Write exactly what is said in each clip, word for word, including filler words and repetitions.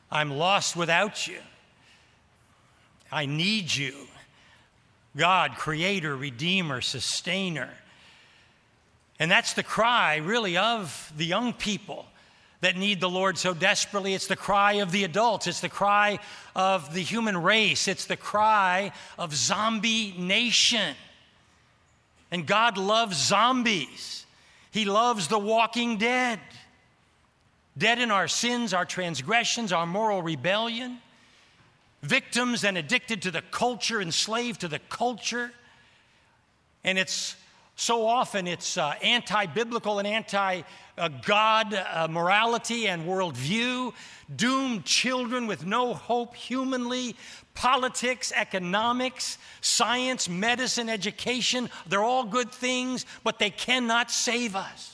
I'm lost without you. I need you. God, creator, redeemer, sustainer. And that's the cry, really, of the young people that need the Lord so desperately. It's the cry of the adults. It's the cry of the human race. It's the cry of zombie nation. And God loves zombies. He loves the walking dead. Dead in our sins, our transgressions, our moral rebellion. Victims and addicted to the culture, enslaved to the culture. And it's so often it's uh, anti-biblical and anti-God uh, morality and worldview. Doomed children with no hope humanly. Politics, economics, science, medicine, education. They're all good things, but they cannot save us.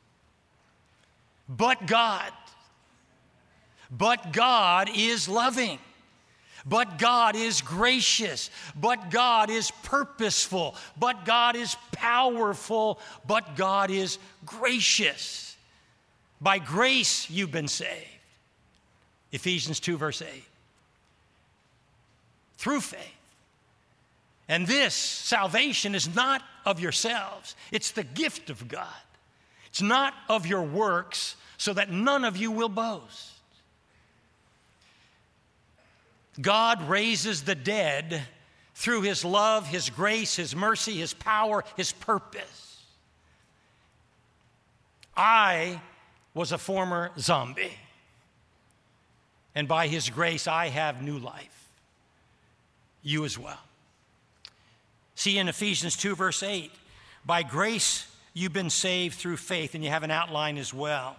But God. But God is loving. But God is gracious. But God is purposeful. But God is powerful. But God is gracious. By grace you've been saved. Ephesians two, verse eight. Through faith. And this salvation is not of yourselves. It's the gift of God. It's not of your works, so that none of you will boast. God raises the dead through his love, his grace, his mercy, his power, his purpose. I was a former zombie. And by his grace, I have new life. You as well. See in Ephesians two, verse eight, by grace you've been saved through faith, and you have an outline as well.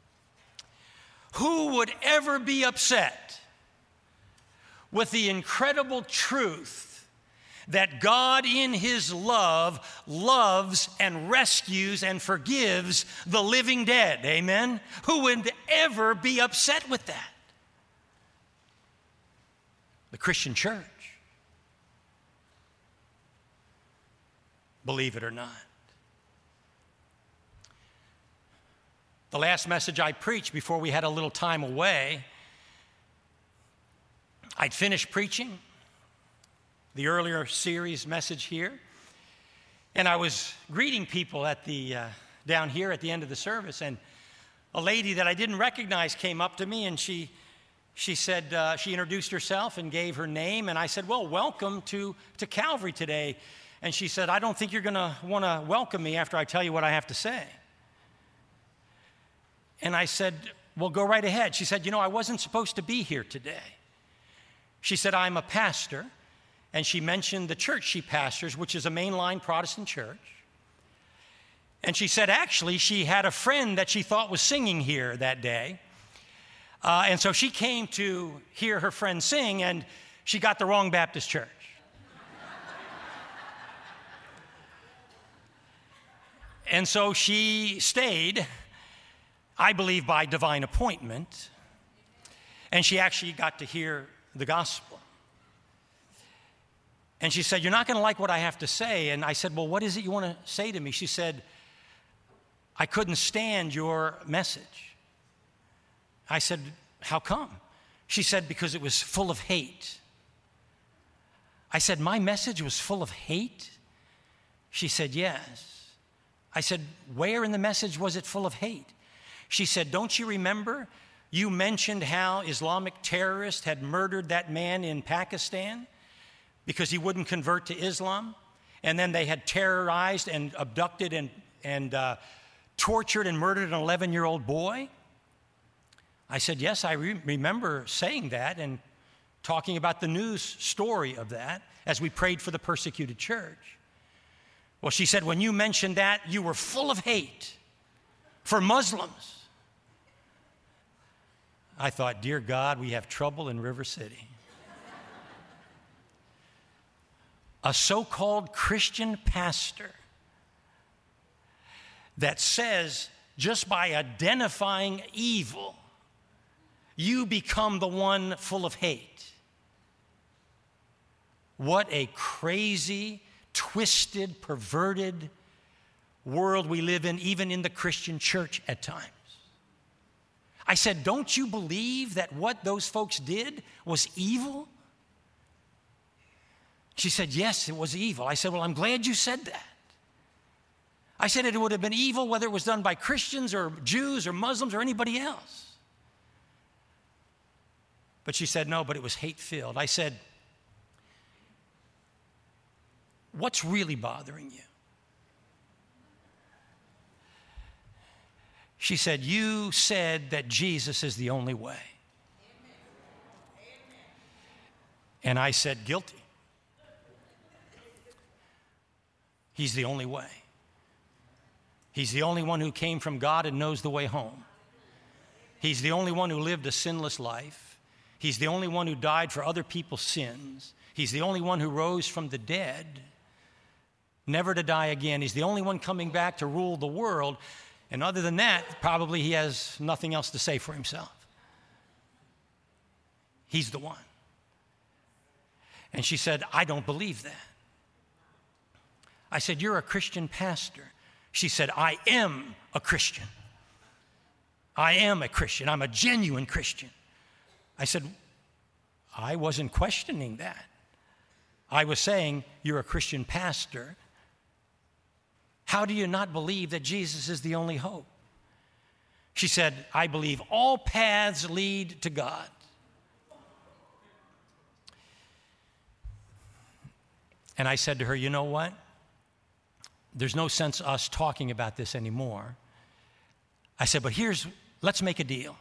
Who would ever be upset with the incredible truth that God in his love loves and rescues and forgives the living dead? Amen? Who would ever be upset with that? The Christian church. Believe it or not. The last message I preached before we had a little time away, I'd finished preaching the earlier series message here, and I was greeting people at the uh, down here at the end of the service, and a lady that I didn't recognize came up to me, and she she said uh, she introduced herself and gave her name, and I said, "Well, welcome to to Calvary today." And she said, "I don't think you're going to want to welcome me after I tell you what I have to say." And I said, "Well, go right ahead." She said, "You know, I wasn't supposed to be here today." She said, "I'm a pastor," and she mentioned the church she pastors, which is a mainline Protestant church. And she said, actually, she had a friend that she thought was singing here that day. Uh, and so she came to hear her friend sing, and she got the wrong Baptist church. And so she stayed, I believe by divine appointment, and she actually got to hear the gospel. And she said, "You're not going to like what I have to say." And I said, "Well, what is it you want to say to me?" She said, "I couldn't stand your message." I said, "How come?" She said, "Because it was full of hate." I said, "My message was full of hate?" She said, "Yes." I said, "Where in the message was it full of hate?" She said, "Don't you remember? You mentioned how Islamic terrorists had murdered that man in Pakistan because he wouldn't convert to Islam. And then they had terrorized and abducted and, and uh, tortured and murdered an eleven-year-old boy." I said, "Yes, I re- remember saying that and talking about the news story of that as we prayed for the persecuted church." Well, she said, "When you mentioned that, you were full of hate for Muslims." I thought, dear God, we have trouble in River City. A so-called Christian pastor that says just by identifying evil, you become the one full of hate. What a crazy, twisted, perverted world we live in, even in the Christian church at times. I said, don't you believe that what those folks did was evil? She said, yes, it was evil. I said, well, I'm glad you said that. I said it would have been evil whether it was done by Christians or Jews or Muslims or anybody else. But she said, no, but it was hate-filled. I said, what's really bothering you? She said, you said that Jesus is the only way. And I said, guilty. He's the only way. He's the only one who came from God and knows the way home. He's the only one who lived a sinless life. He's the only one who died for other people's sins. He's the only one who rose from the dead, never to die again. He's the only one coming back to rule the world. And other than that, probably he has nothing else to say for himself. He's the one. And she said, I don't believe that. I said, you're a Christian pastor. She said, I am a Christian. I am a Christian. I'm a genuine Christian. I said, I wasn't questioning that. I was saying, you're a Christian pastor. How do you not believe that Jesus is the only hope? She said, I believe all paths lead to God. And I said to her, you know what? There's no sense us talking about this anymore. I said, but here's, let's make a deal.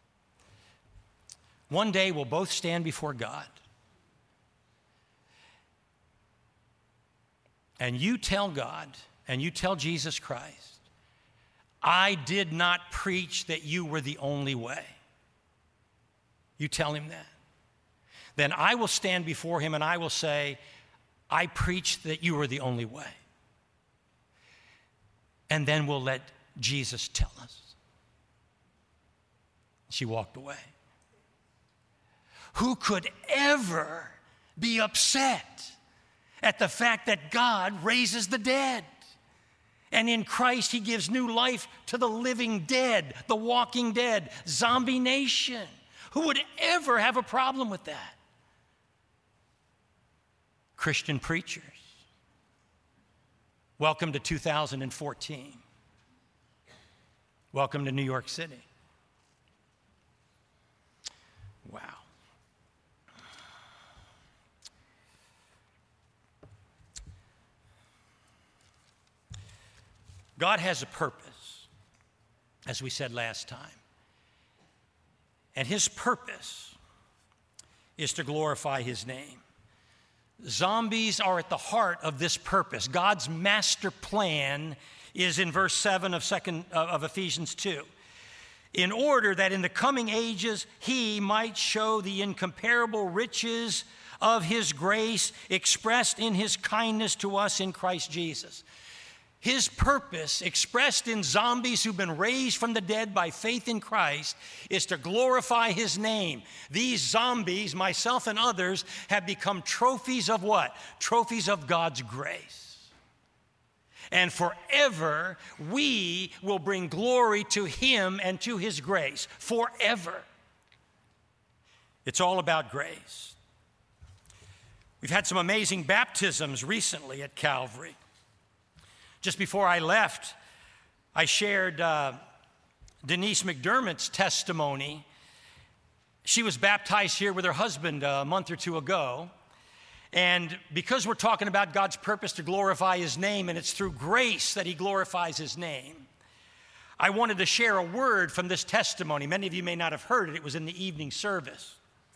One day we'll both stand before God. And you tell God, and you tell Jesus Christ, I did not preach that you were the only way. You tell him that. Then I will stand before him and I will say, I preached that you were the only way. And then we'll let Jesus tell us. She walked away. Who could ever be upset at the fact that God raises the dead? And in Christ, he gives new life to the living dead, the walking dead, zombie nation. Who would ever have a problem with that? Christian preachers. Welcome to two thousand fourteen. Welcome to New York City. Wow. God has a purpose, as we said last time. And his purpose is to glorify his name. Zombies are at the heart of this purpose. God's master plan is in verse seven of second of Ephesians two. In order that in the coming ages he might show the incomparable riches of his grace expressed in his kindness to us in Christ Jesus. His purpose, expressed in zombies who've been raised from the dead by faith in Christ, is to glorify his name. These zombies, myself and others, have become trophies of what? Trophies of God's grace. And forever, we will bring glory to him and to his grace. Forever. It's all about grace. We've had some amazing baptisms recently at Calvary. Just before I left, I shared uh, Denise McDermott's testimony. She was baptized here with her husband a month or two ago. And because we're talking about God's purpose to glorify his name, and it's through grace that he glorifies his name, I wanted to share a word from this testimony. Many of you may not have heard it. It was in the evening service.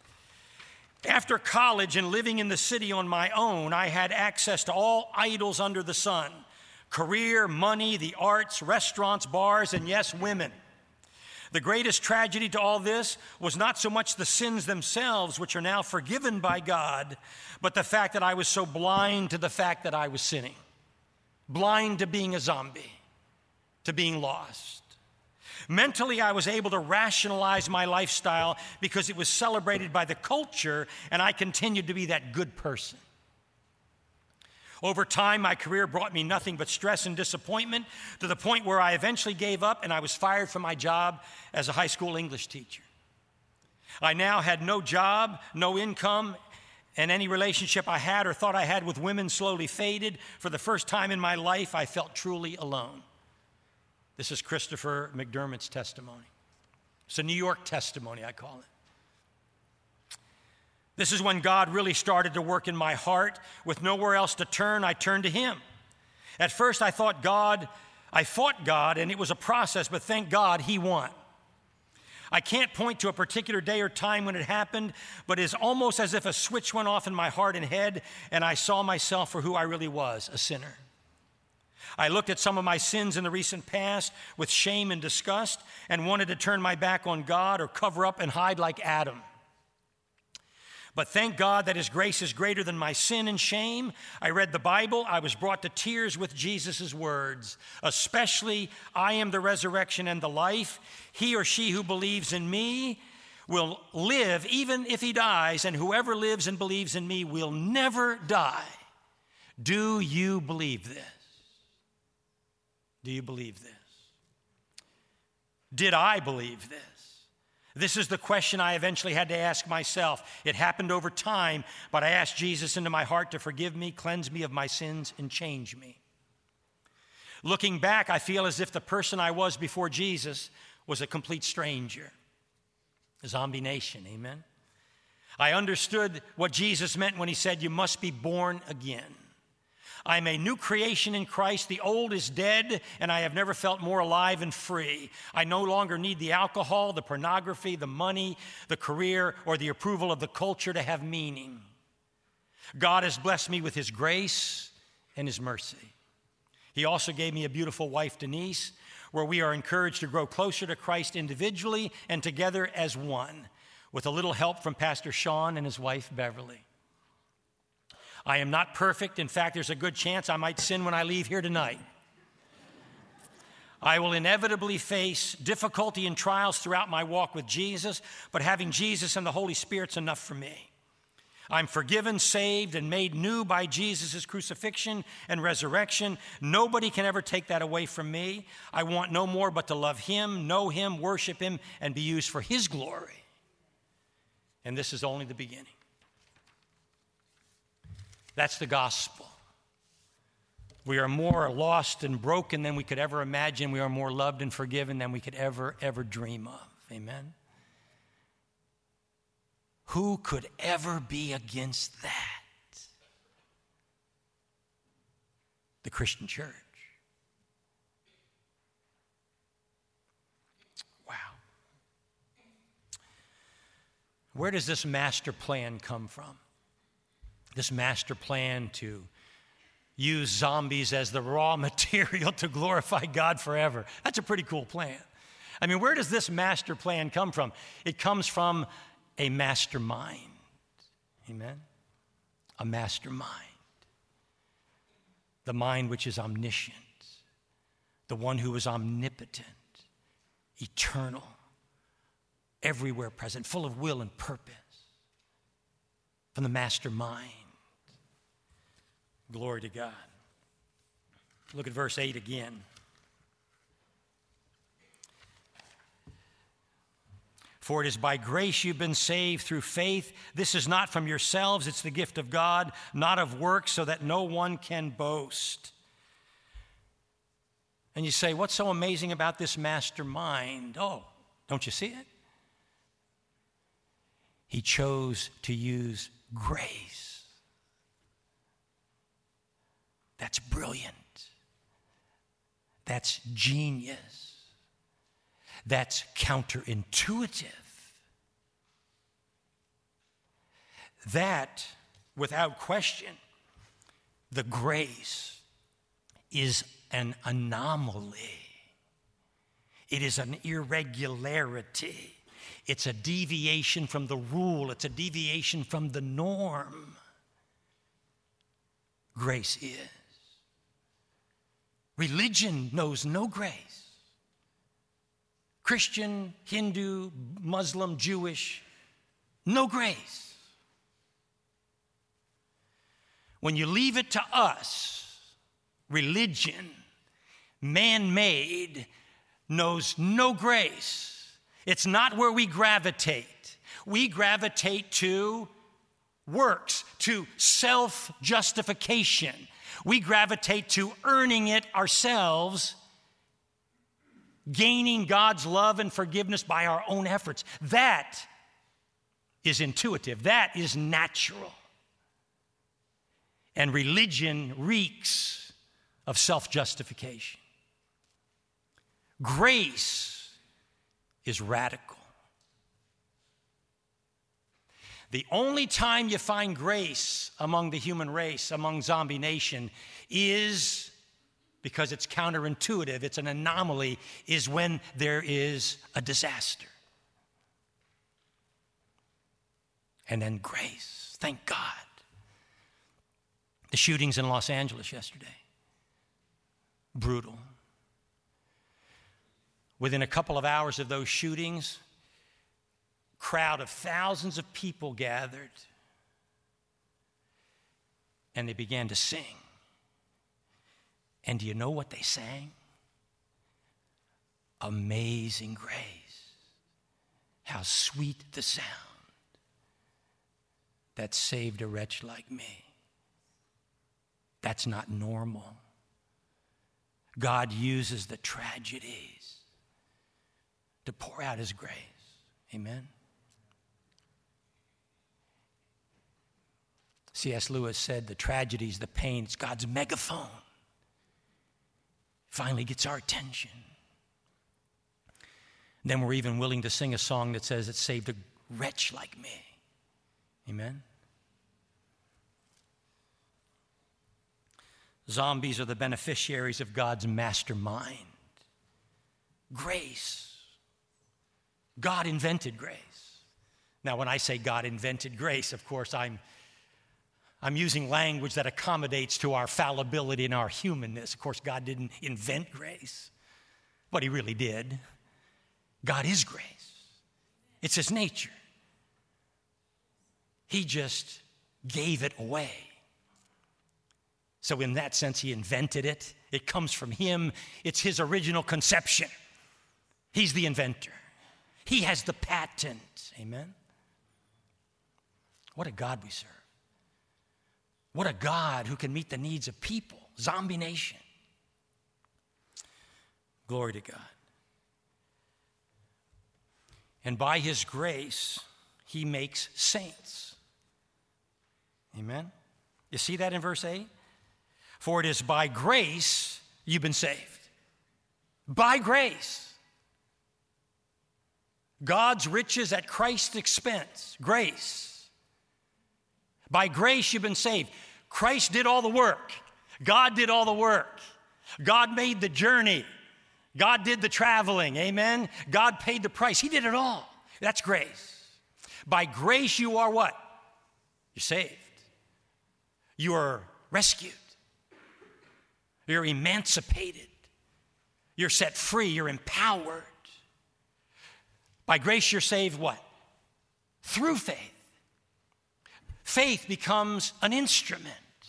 After college and living in the city on my own, I had access to all idols under the sun. Career, money, the arts, restaurants, bars, and yes, women. The greatest tragedy to all this was not so much the sins themselves, which are now forgiven by God, but the fact that I was so blind to the fact that I was sinning. Blind to being a zombie, to being lost. Mentally, I was able to rationalize my lifestyle because it was celebrated by the culture, and I continued to be that good person. Over time, my career brought me nothing but stress and disappointment, to the point where I eventually gave up and I was fired from my job as a high school English teacher. I now had no job, no income, and any relationship I had or thought I had with women slowly faded. For the first time in my life, I felt truly alone. This is Christopher McDermott's testimony. It's a New York testimony, I call it. This is when God really started to work in my heart. With nowhere else to turn, I turned to Him. At first, I thought God, I fought God, and it was a process, but thank God He won. I can't point to a particular day or time when it happened, but it's almost as if a switch went off in my heart and head, and I saw myself for who I really was, a sinner. I looked at some of my sins in the recent past with shame and disgust and wanted to turn my back on God or cover up and hide like Adam. But thank God that His grace is greater than my sin and shame. I read the Bible. I was brought to tears with Jesus' words, especially, I am the resurrection and the life. He or she who believes in me will live even if he dies, and whoever lives and believes in me will never die. Do you believe this? Do you believe this? Did I believe this? This is the question I eventually had to ask myself. It happened over time, but I asked Jesus into my heart to forgive me, cleanse me of my sins, and change me. Looking back, I feel as if the person I was before Jesus was a complete stranger. A zombie nation, amen? I understood what Jesus meant when He said, you must be born again. I'm a new creation in Christ. The old is dead, and I have never felt more alive and free. I no longer need the alcohol, the pornography, the money, the career, or the approval of the culture to have meaning. God has blessed me with His grace and His mercy. He also gave me a beautiful wife, Denise, where we are encouraged to grow closer to Christ individually and together as one, with a little help from Pastor Sean and his wife, Beverly. I am not perfect. In fact, there's a good chance I might sin when I leave here tonight. I will inevitably face difficulty and trials throughout my walk with Jesus, but having Jesus and the Holy Spirit's enough for me. I'm forgiven, saved, and made new by Jesus' crucifixion and resurrection. Nobody can ever take that away from me. I want no more but to love Him, know Him, worship Him, and be used for His glory. And this is only the beginning. That's the gospel. We are more lost and broken than we could ever imagine. We are more loved and forgiven than we could ever, ever dream of. Amen? Who could ever be against that? The Christian church. Wow. Where does this master plan come from? This master plan to use zombies as the raw material to glorify God forever. That's a pretty cool plan. I mean, where does this master plan come from? It comes from a mastermind. Amen? A mastermind. The mind which is omniscient. The one who is omnipotent, eternal, everywhere present, full of will and purpose. From the mastermind. Glory to God. Look at verse eight again. For it is by grace you've been saved through faith. This is not from yourselves, it's the gift of God, not of works, so that no one can boast. And you say, what's so amazing about this mastermind? Oh, don't you see it? He chose to use grace. That's brilliant. That's genius. That's counterintuitive. That, without question, the grace is an anomaly. It is an irregularity. It's a deviation from the rule. It's a deviation from the norm. Grace is. Religion knows no grace. Christian, Hindu, Muslim, Jewish, no grace. When you leave it to us, religion, man-made, knows no grace. It's not where we gravitate. We gravitate to works, to self-justification. We gravitate to earning it ourselves, gaining God's love and forgiveness by our own efforts. That is intuitive. That is natural. And religion reeks of self-justification. Grace is radical. The only time you find grace among the human race, among Zombie Nation, is, because it's counterintuitive, it's an anomaly, is when there is a disaster. And then grace. Thank God. The shootings in Los Angeles yesterday. Brutal. Within a couple of hours of those shootings, a crowd of thousands of people gathered, and they began to sing. And do you know what they sang? Amazing grace. How sweet the sound that saved a wretch like me. That's not normal. God uses the tragedies to pour out his grace. Amen? C S Lewis said the tragedies, the pain, it's God's megaphone. Finally gets our attention. Then we're even willing to sing a song that says it saved a wretch like me. Amen? Zombies are the beneficiaries of God's mastermind. Grace. God invented grace. Now, when I say God invented grace, of course, I'm, I'm using language that accommodates to our fallibility and our humanness. Of course, God didn't invent grace, but he really did. God is grace. It's his nature. He just gave it away. So in that sense, he invented it. It comes from him. It's his original conception. He's the inventor. He has the patent. Amen? What a God we serve. What a God who can meet the needs of people. Zombie Nation. Glory to God. And by his grace, he makes saints. Amen? You see that in verse eight? For it is by grace you've been saved. By grace. God's riches at Christ's expense. Grace. By grace you've been saved. Christ did all the work. God did all the work. God made the journey. God did the traveling. Amen? God paid the price. He did it all. That's grace. By grace you are what? You're saved. You are rescued. You're emancipated. You're set free. You're empowered. By grace you're saved what? Through faith. Faith becomes an instrument.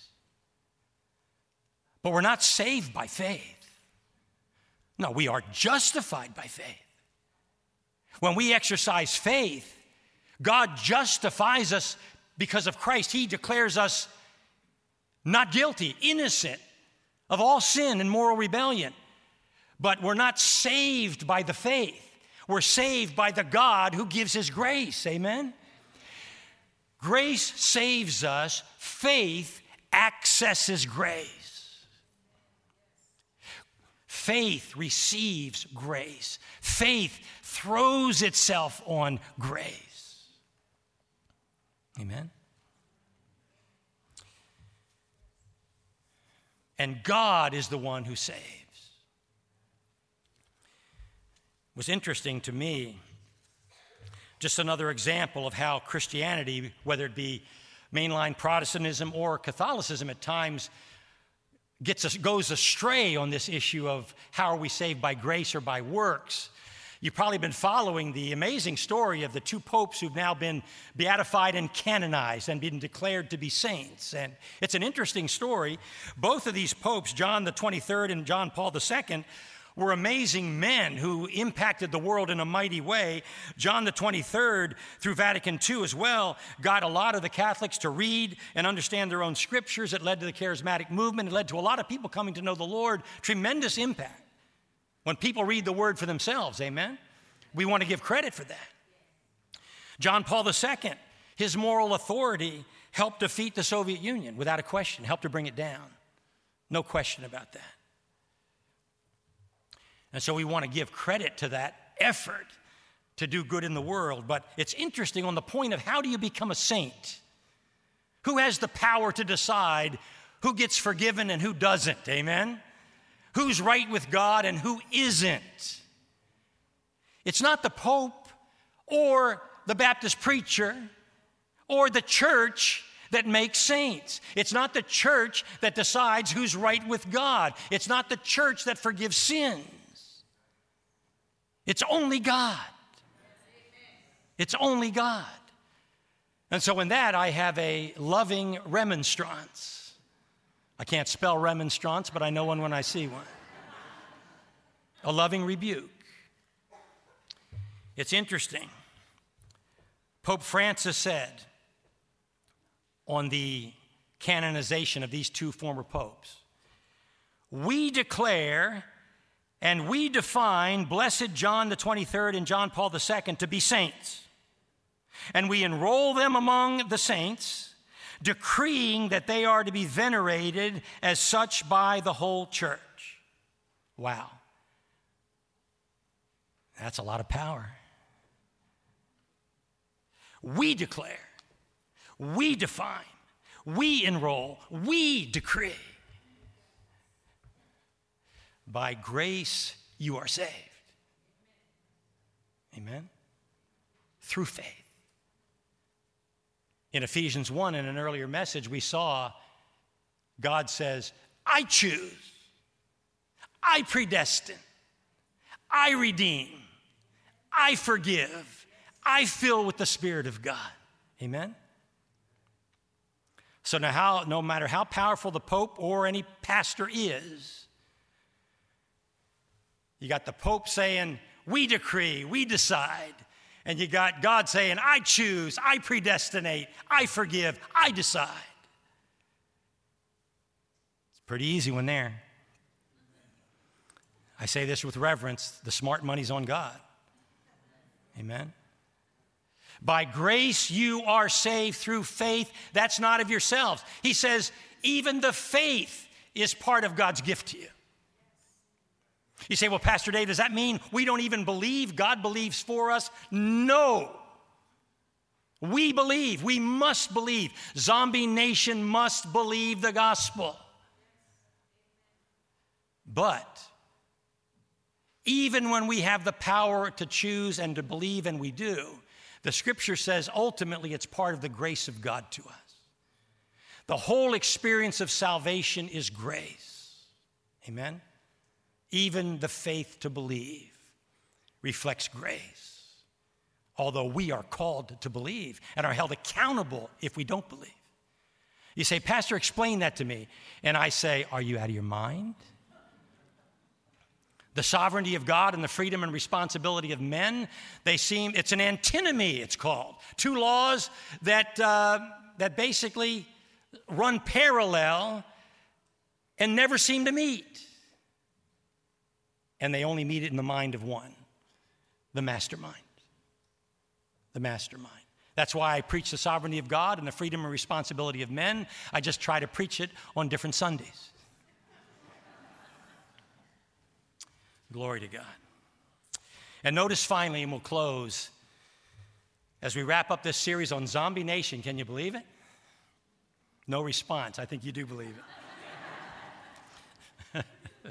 But we're not saved by faith. No, we are justified by faith. When we exercise faith, God justifies us because of Christ. He declares us not guilty, innocent of all sin and moral rebellion. But we're not saved by the faith. We're saved by the God who gives his grace. Amen? Grace saves us. Faith accesses grace. Faith receives grace. Faith throws itself on grace. Amen? And God is the one who saves. It was interesting to me, just another example of how Christianity, whether it be mainline Protestantism or Catholicism at times, gets us, goes astray on this issue of how are we saved by grace or by works. You've probably been following the amazing story of the two popes who've now been beatified and canonized and been declared to be saints. And it's an interesting story. Both of these popes, John the twenty-third and John Paul the Second, were amazing men who impacted the world in a mighty way. John the twenty-third, through Vatican Two as well, got a lot of the Catholics to read and understand their own scriptures. It led to the charismatic movement. It led to a lot of people coming to know the Lord. Tremendous impact. When people read the word for themselves, amen? We want to give credit for that. John Paul the Second, his moral authority helped defeat the Soviet Union without a question, helped to bring it down. No question about that. And so we want to give credit to that effort to do good in the world. But it's interesting on the point of how do you become a saint? Who has the power to decide who gets forgiven and who doesn't, amen? Who's right with God and who isn't? It's not the Pope or the Baptist preacher or the church that makes saints. It's not the church that decides who's right with God. It's not the church that forgives sins. It's only God. It's only God. And so in that, I have a loving remonstrance. I can't spell remonstrance, but I know one when I see one. A loving rebuke. It's interesting. Pope Francis said on the canonization of these two former popes, "We declare and we define Blessed John the twenty-third and John Paul the Second to be saints, and we enroll them among the saints, decreeing that they are to be venerated as such by the whole church." Wow. That's a lot of power. We declare, we define, we enroll, we decree. By grace you are saved. Amen? Through faith. In Ephesians one, in an earlier message, we saw God says, I choose, I predestine, I redeem, I forgive, I fill with the Spirit of God. Amen? So now how, no matter how powerful the Pope or any pastor is, you got the Pope saying, we decree, we decide. And you got God saying, I choose, I predestinate, I forgive, I decide. It's pretty easy when there. I say this with reverence, the smart money's on God. Amen? By grace you are saved through faith. That's not of yourselves. He says, even the faith is part of God's gift to you. You say, well, Pastor Dave, does that mean we don't even believe? God believes for us? No. We believe. We must believe. Zombie Nation must believe the gospel. But even when we have the power to choose and to believe, and we do, the Scripture says ultimately it's part of the grace of God to us. The whole experience of salvation is grace. Amen? Even the faith to believe reflects grace. Although we are called to believe and are held accountable if we don't believe. You say, Pastor, explain that to me. And I say, are you out of your mind? The sovereignty of God and the freedom and responsibility of men, they seem, it's an antinomy, it's called. Two laws that, uh, that basically run parallel and never seem to meet. And they only meet it in the mind of one, the mastermind. The mastermind. That's why I preach the sovereignty of God and the freedom and responsibility of men. I just try to preach it on different Sundays. Glory to God. And notice finally, and we'll close, as we wrap up this series on Zombie Nation, can you believe it? No response. I think you do believe it.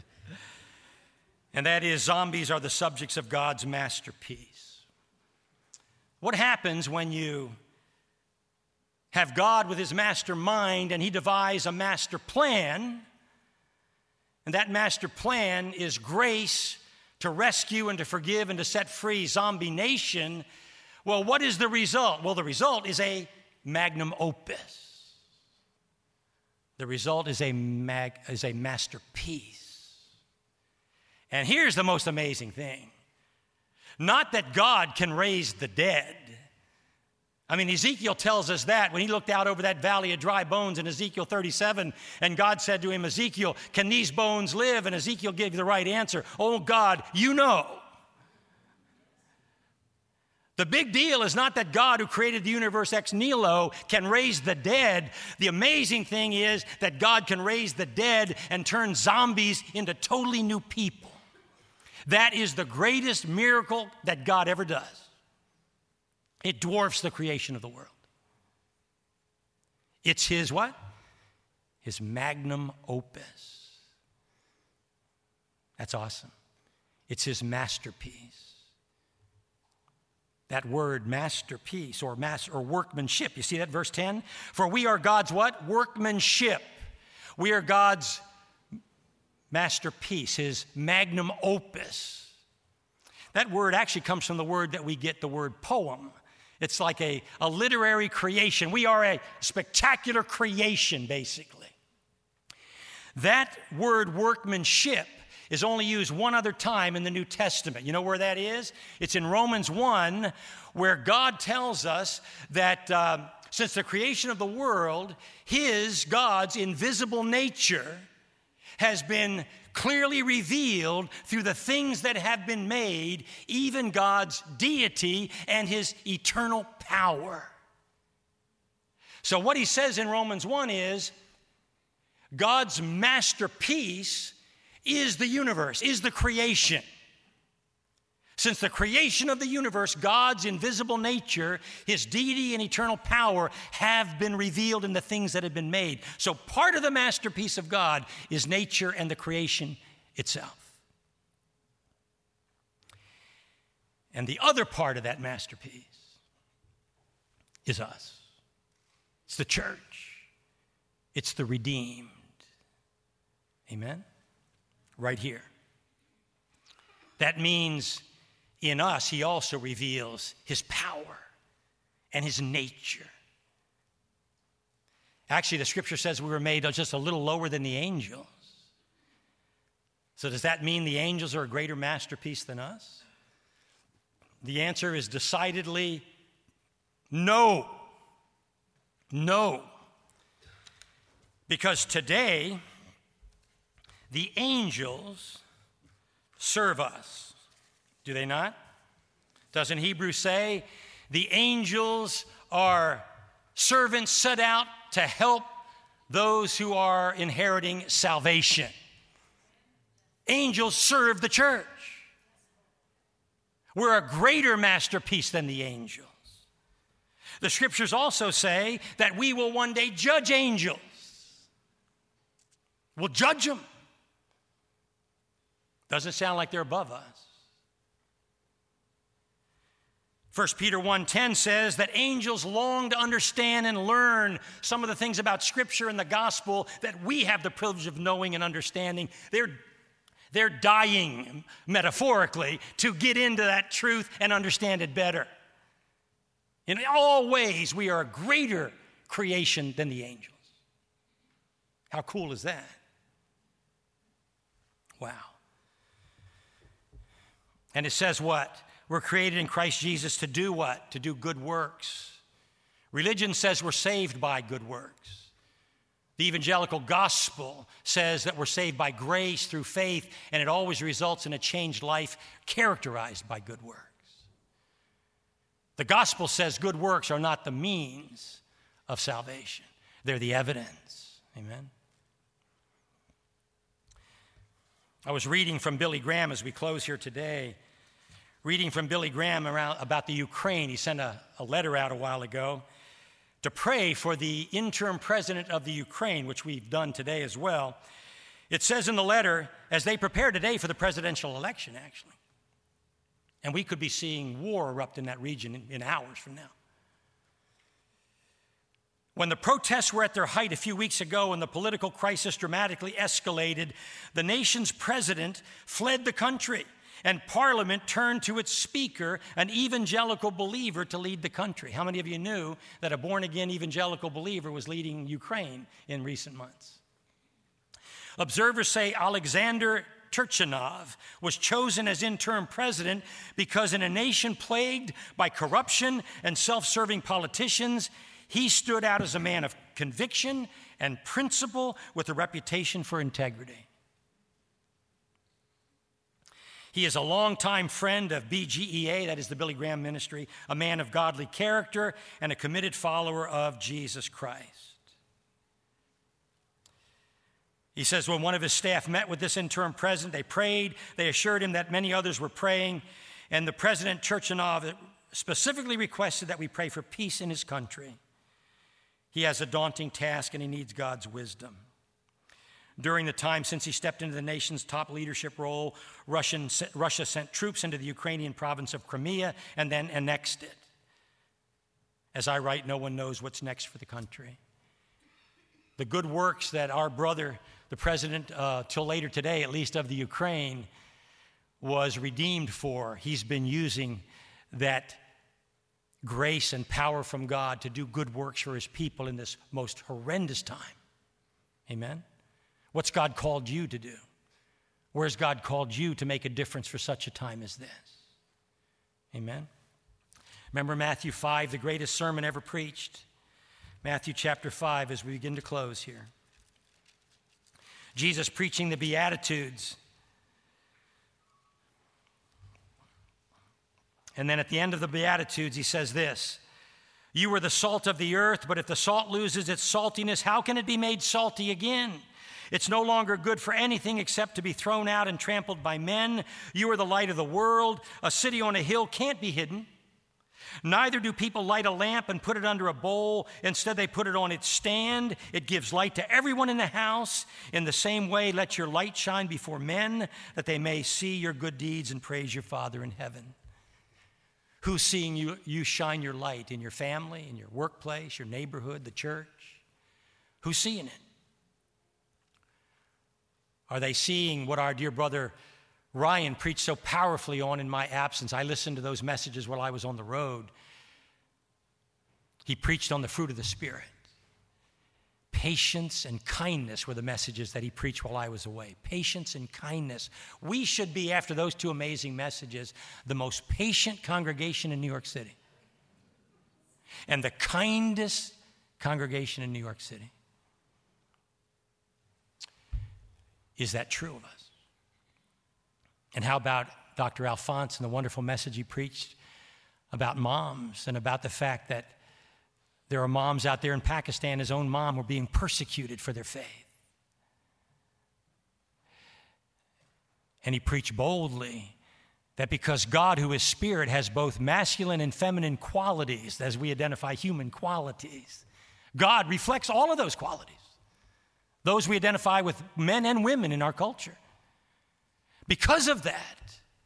And that is, zombies are the subjects of God's masterpiece. What happens when you have God with his master mind and he devises a master plan, and that master plan is grace to rescue and to forgive and to set free Zombie Nation. Well, what is the result? Well, the result is a magnum opus. The result is a, mag, is a masterpiece. And here's the most amazing thing. Not that God can raise the dead. I mean, Ezekiel tells us that when he looked out over that valley of dry bones in Ezekiel thirty-seven, and God said to him, Ezekiel, can these bones live? And Ezekiel gave the right answer. Oh, God, you know. The big deal is not that God, who created the universe ex nihilo, can raise the dead. The amazing thing is that God can raise the dead and turn zombies into totally new people. That is the greatest miracle that God ever does. It dwarfs the creation of the world. It's his what? His magnum opus. That's awesome. It's his masterpiece. That word masterpiece or mass or workmanship. You see that verse ten? For we are God's what? Workmanship. We are God's masterpiece, his magnum opus. That word actually comes from the word that we get the word poem. It's like a, a literary creation. We are a spectacular creation, basically. That word workmanship is only used one other time in the New Testament. You know where that is? It's in Romans one, where God tells us that uh, since the creation of the world, his, God's invisible nature has been clearly revealed through the things that have been made, even God's deity and his eternal power. So what he says in Romans one is, God's masterpiece is the universe, is the creation. Since the creation of the universe, God's invisible nature, his deity and eternal power have been revealed in the things that have been made. So part of the masterpiece of God is nature and the creation itself. And the other part of that masterpiece is us. It's the church. It's the redeemed. Amen? Right here. That means in us, he also reveals his power and his nature. Actually, the scripture says we were made just a little lower than the angels. So does that mean the angels are a greater masterpiece than us? The answer is decidedly no. No. Because today, the angels serve us. Do they not? Doesn't Hebrews say the angels are servants set out to help those who are inheriting salvation? Angels serve the church. We're a greater masterpiece than the angels. The scriptures also say that we will one day judge angels. We'll judge them. Doesn't sound like they're above us. First Peter one ten says that angels long to understand and learn some of the things about Scripture and the gospel that we have the privilege of knowing and understanding. They're, they're dying, metaphorically, to get into that truth and understand it better. In all ways, we are a greater creation than the angels. How cool is that? Wow. And it says what? We're created in Christ Jesus to do what? To do good works. Religion says we're saved by good works. The evangelical gospel says that we're saved by grace through faith, and it always results in a changed life characterized by good works. The gospel says good works are not the means of salvation. They're the evidence. Amen? I was reading from Billy Graham as we close here today. Reading from Billy Graham around, about the Ukraine. He sent a, a letter out a while ago to pray for the interim president of the Ukraine, which we've done today as well. It says in the letter, as they prepare today for the presidential election, actually, and we could be seeing war erupt in that region in, in hours from now. When the protests were at their height a few weeks ago and the political crisis dramatically escalated, the nation's president fled the country and Parliament turned to its speaker, an evangelical believer, to lead the country. How many of you knew that a born-again evangelical believer was leading Ukraine in recent months? Observers say Alexander Turchinov was chosen as interim president because in a nation plagued by corruption and self-serving politicians, he stood out as a man of conviction and principle with a reputation for integrity. He is a longtime friend of B G E A, that is the Billy Graham Ministry, a man of godly character and a committed follower of Jesus Christ. He says when one of his staff met with this interim president, they prayed, they assured him that many others were praying, and the President Turchinov specifically requested that we pray for peace in his country. He has a daunting task and he needs God's wisdom. During the time since he stepped into the nation's top leadership role, Russian, Russia sent troops into the Ukrainian province of Crimea and then annexed it. As I write, no one knows what's next for the country. The good works that our brother, the president, uh, till later today, at least of the Ukraine, was redeemed for, he's been using that grace and power from God to do good works for his people in this most horrendous time. Amen? What's God called you to do? Where's God called you to make a difference for such a time as this? Amen? Remember Matthew five, the greatest sermon ever preached? Matthew chapter five, as we begin to close here. Jesus preaching the Beatitudes. And then at the end of the Beatitudes, he says this: you are the salt of the earth, but if the salt loses its saltiness, how can it be made salty again? It's no longer good for anything except to be thrown out and trampled by men. You are the light of the world. A city on a hill can't be hidden. Neither do people light a lamp and put it under a bowl. Instead, they put it on its stand. It gives light to everyone in the house. In the same way, let your light shine before men, that they may see your good deeds and praise your Father in heaven. Who's seeing you, you shine your light? In your family, in your workplace, your neighborhood, the church? Who's seeing it? Are they seeing what our dear brother Ryan preached so powerfully on in my absence? I listened to those messages while I was on the road. He preached on the fruit of the Spirit. Patience and kindness were the messages that he preached while I was away. Patience and kindness. We should be, after those two amazing messages, the most patient congregation in New York City. And the kindest congregation in New York City. Is that true of us? And how about Doctor Alphonse and the wonderful message he preached about moms and about the fact that there are moms out there in Pakistan, his own mom, were being persecuted for their faith. And he preached boldly that because God, who is spirit, has both masculine and feminine qualities, as we identify human qualities, God reflects all of those qualities. Those we identify with men and women in our culture. Because of that,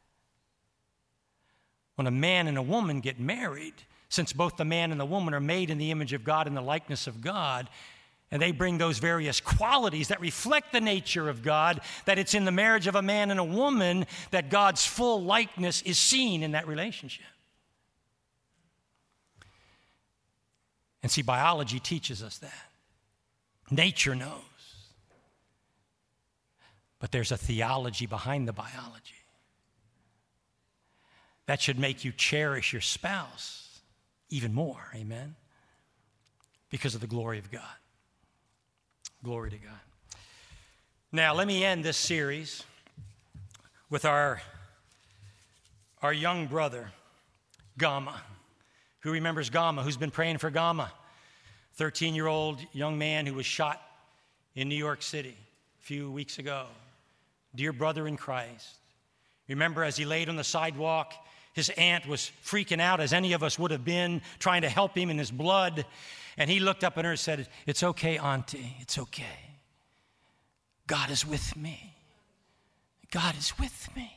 when a man and a woman get married, since both the man and the woman are made in the image of God and the likeness of God, and they bring those various qualities that reflect the nature of God, that it's in the marriage of a man and a woman that God's full likeness is seen in that relationship. And see, biology teaches us that. Nature knows. But there's a theology behind the biology. That should make you cherish your spouse even more, amen? Because of the glory of God. Glory to God. Now, let me end this series with our, our young brother, Gama. Who remembers Gama? Who's been praying for Gama? thirteen-year-old young man who was shot in New York City a few weeks ago. Dear brother in Christ. Remember, as he laid on the sidewalk, his aunt was freaking out, as any of us would have been, trying to help him in his blood. And he looked up at her and said, "It's okay, Auntie. It's okay. God is with me. God is with me.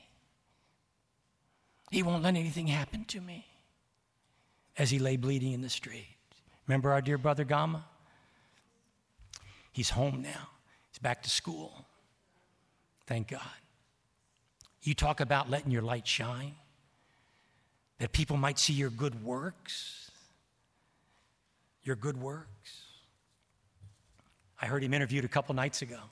He won't let anything happen to me." As he lay bleeding in the street. Remember our dear brother Gama? He's home now. He's back to school. Thank God. You talk about letting your light shine, that people might see your good works, your good works. I heard him interviewed a couple nights ago.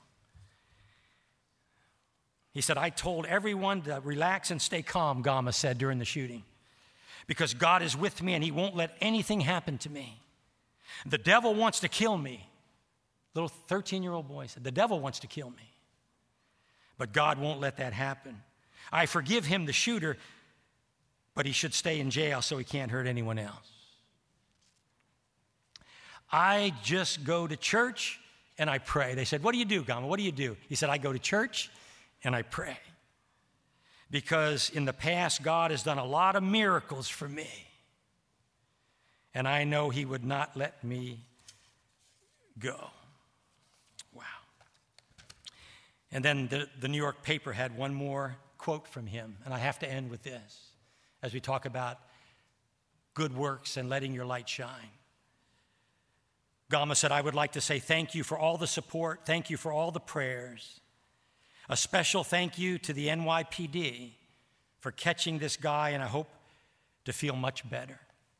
He said, I told everyone to relax and stay calm, Gama said during the shooting, because God is with me and he won't let anything happen to me. The devil wants to kill me. Little thirteen-year-old boy said, the devil wants to kill me, but God won't let that happen. I forgive him, the shooter, but he should stay in jail so he can't hurt anyone else. I just go to church and I pray. They said, what do you do, Gama? What do you do? He said, I go to church and I pray. Because in the past, God has done a lot of miracles for me. And I know he would not let me go. Wow. And then the, the New York paper had one more quote from him, and I have to end with this as we talk about good works and letting your light shine. Gama said, I would like to say thank you for all the support, thank you for all the prayers. A special thank you to the N Y P D for catching this guy, and I hope to feel much better.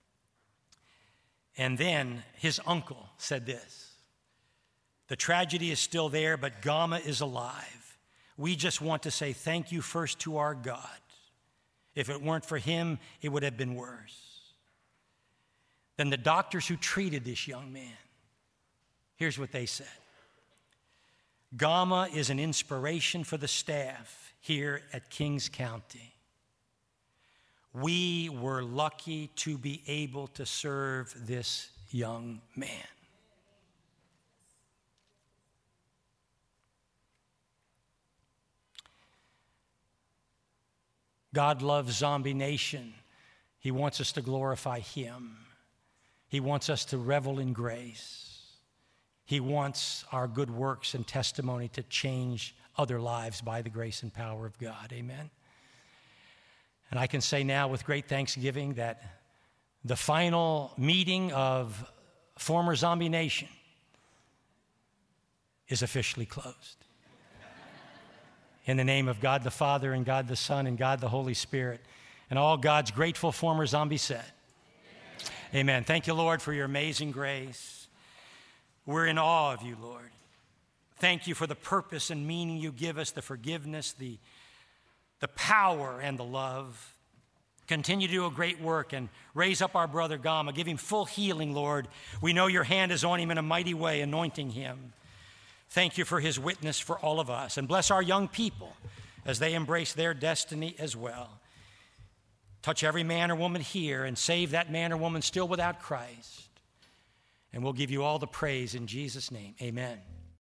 And then his uncle said this, the tragedy is still there, but Gama is alive. We just want to say thank you first to our God. If it weren't for him, it would have been worse. Then the doctors who treated this young man, here's what they said. Gama is an inspiration for the staff here at Kings County. We were lucky to be able to serve this young man. God loves Zombie Nation. He wants us to glorify him. He wants us to revel in grace. He wants our good works and testimony to change other lives by the grace and power of God. Amen. And I can say now with great thanksgiving that the final meeting of former Zombie Nation is officially closed. In the name of God the Father, and God the Son, and God the Holy Spirit, and all God's grateful former zombies said, Amen. Amen. Thank you, Lord, for your amazing grace. We're in awe of you, Lord. Thank you for the purpose and meaning you give us, the forgiveness, the, the power, and the love. Continue to do a great work and raise up our brother Gama. Give him full healing, Lord. We know your hand is on him in a mighty way, anointing him. Thank you for his witness for all of us. And bless our young people as they embrace their destiny as well. Touch every man or woman here and save that man or woman still without Christ. And we'll give you all the praise in Jesus' name. Amen.